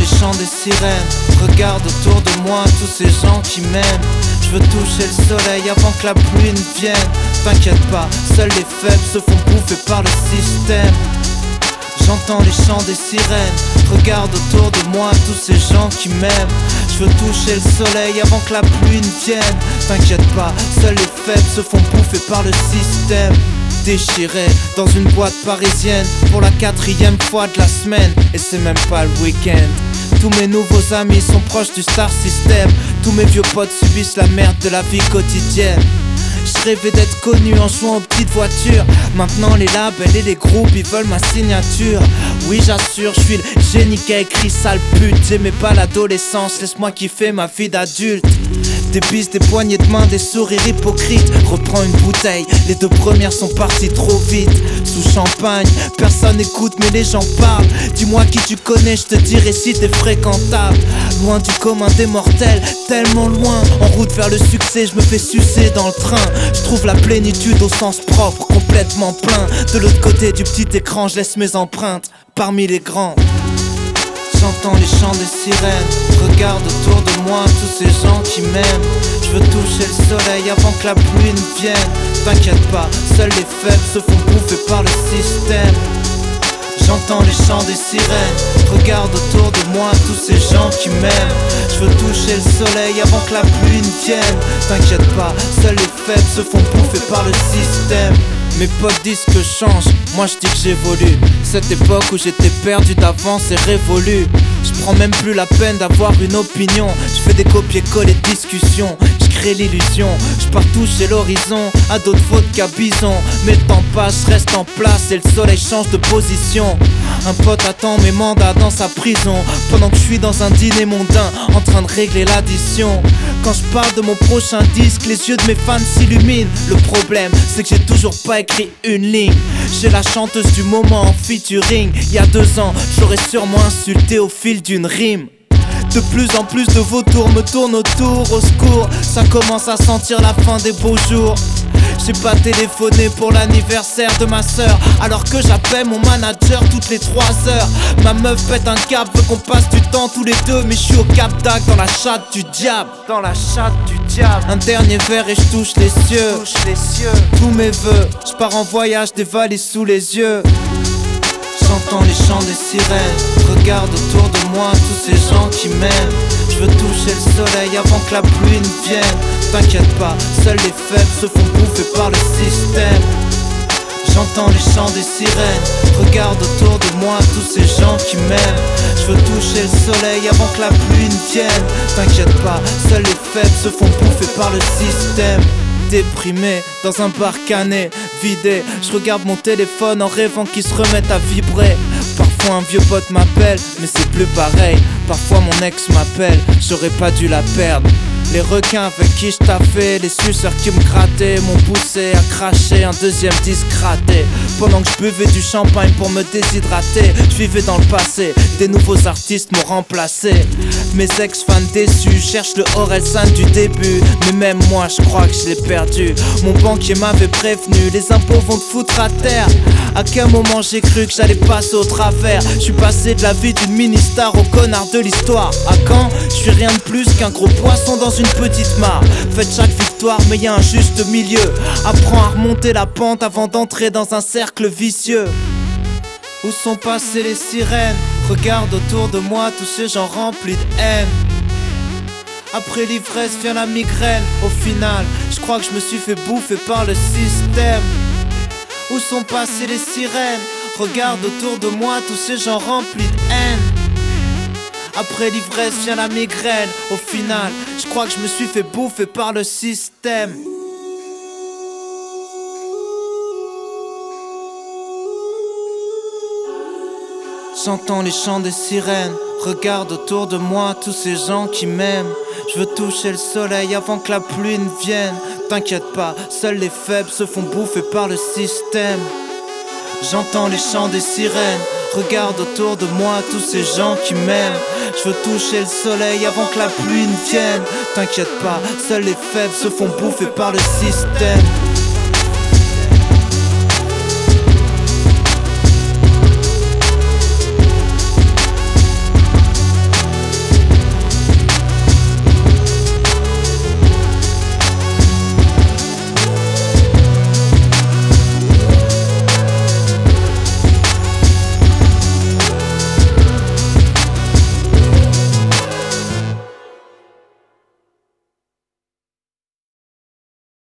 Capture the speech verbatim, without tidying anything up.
les chants des sirènes. Regarde autour de moi tous ces gens qui m'aiment. Je veux toucher le soleil avant que la pluie ne vienne. T'inquiète pas, seuls les faibles se font bouffer par le système. J'entends les chants des sirènes. Regarde autour de moi tous ces gens qui m'aiment. Je veux toucher le soleil avant que la pluie ne vienne. T'inquiète pas, seuls les faibles se font bouffer par le système. Déchiré dans une boîte parisienne pour la quatrième fois de la semaine. Et c'est même pas le week-end. Tous mes nouveaux amis sont proches du star system. Tous mes vieux potes subissent la merde de la vie quotidienne. Je rêvais d'être connu en jouant aux petites voitures. Maintenant les labels et les groupes ils veulent ma signature. Oui j'assure, je suis le génie qui a écrit sale pute. J'aimais pas l'adolescence, laisse-moi kiffer ma vie d'adulte. Des bises, des poignées de main, des sourires hypocrites. Reprends une bouteille, les deux premières sont parties trop vite. Sous champagne, personne écoute mais les gens parlent. Dis-moi qui tu connais, je te dirai si t'es fréquentable. Loin du commun des mortels, tellement loin. En route vers le succès, je me fais sucer dans le train. Je trouve la plénitude au sens propre, complètement plein. De l'autre côté du petit écran, je laisse mes empreintes parmi les grands. J'entends les chants des sirènes. Regarde autour de moi tous ces gens qui m'aiment. Je veux toucher le soleil avant que la pluie ne vienne. T'inquiète pas, seuls les faibles se font bouffer par le système. J'entends les chants des sirènes. Regarde autour de moi tous ces gens qui m'aiment. Je veux toucher le soleil avant que la pluie ne vienne. T'inquiète pas, seuls les faibles se font bouffer par le système. Mes potes disent que je change, moi je dis que j'évolue. Cette époque où j'étais perdu d'avance est révolue. Je prends même plus la peine d'avoir une opinion. Je fais des copier-coller de discussions. Je crée l'illusion, je pars toucher l'horizon. À d'autres fautes qu'à bison. Mais le temps passe, je reste en place et le soleil change de position. Un pote attend mes mandats dans sa prison. Pendant que je suis dans un dîner mondain en train de régler l'addition. Quand je parle de mon prochain disque, les yeux de mes fans s'illuminent. Le problème c'est que j'ai toujours pas écrit une ligne. J'ai la chanteuse du moment en featuring. Il y a deux ans, j'aurais sûrement insulté au fil d'une rime. De plus en plus de vautours me tournent autour, au secours. Ça commence à sentir la fin des beaux jours. J'ai pas téléphoné pour l'anniversaire de ma sœur, alors que j'appelle mon manager toutes les trois heures. Ma meuf pète un câble, veut qu'on passe du temps tous les deux. Mais je suis au Cap d'Agde dans la chatte du diable. Dans la chatte du diable. Un dernier verre et je touche les cieux. Touche les cieux. Tous mes vœux, je pars en voyage, des valises sous les yeux. J'entends les chants des sirènes. Regarde autour de moi tous ces gens qui m'aiment. Je veux toucher le soleil avant que la pluie ne vienne. T'inquiète pas, seuls les faibles se font bouffer par le système. J'entends les chants des sirènes. Regarde autour de moi tous ces gens qui m'aiment. Je veux toucher le soleil avant que la pluie ne vienne. T'inquiète pas, seuls les faibles se font bouffer par le système. Déprimé, dans un bar cané, vidé, je regarde mon téléphone en rêvant qu'il se remette à vibrer. Parfois un vieux pote m'appelle, mais c'est plus pareil. Parfois mon ex m'appelle, j'aurais pas dû la perdre. Les requins avec qui je taffais, les suceurs qui me grattaient m'ont poussé à cracher un deuxième disque raté. Pendant que je buvais du champagne pour me déshydrater, je vivais dans le passé, des nouveaux artistes m'ont remplacé. Mes ex-fans déçus cherchent le Orelsan du début, mais même moi je crois que je l'ai perdu. Mon banquier m'avait prévenu, les impôts vont te foutre à terre. À quel moment j'ai cru que j'allais passer au travers? Je suis passé de la vie d'une mini-star au connard de l'histoire. À quand? Je suis rien de plus qu'un gros poisson dans une petite mare. Faites chaque victoire mais y a un juste milieu. Apprends à remonter la pente avant d'entrer dans un cercle vicieux. Où sont passées les sirènes? Regarde autour de moi tous ces gens remplis de haine. Après l'ivresse vient la migraine. Au final, je crois que je me suis fait bouffer par le système. Où sont passées les sirènes? Regarde autour de moi tous ces gens remplis de haine. Après l'ivresse vient la migraine. Au final, je crois que je me suis fait bouffer par le système. J'entends les chants des sirènes. Regarde autour de moi tous ces gens qui m'aiment. Je veux toucher le soleil avant que la pluie ne vienne. T'inquiète pas, seuls les faibles se font bouffer par le système. J'entends les chants des sirènes. Regarde autour de moi tous ces gens qui m'aiment. Je veux toucher le soleil avant que la pluie ne vienne. T'inquiète pas, seuls les faibles se font bouffer par le système.